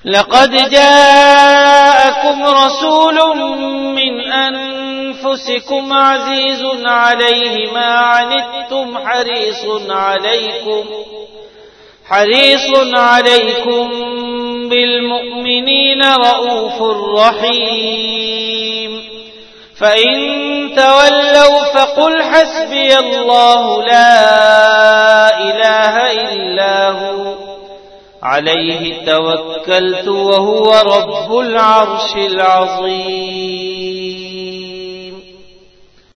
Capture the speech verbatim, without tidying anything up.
लक़द जाअकुम रसूलुम मिन अनफुसिकुम अज़ीज़ुन अलैहि मा अनित्तुम हरीसुन अलैकुम हरीसुन अलैकुम बिलमुमिनीन रऊफ़ुर रहीम फ़इन तवल्लौ फ़क़ुल हस्बियल्लाहु ला इलाहा इल्ला हु अलैहि तवक्कलतु व हुवा रब्बुल अर्शिल अज़ीम।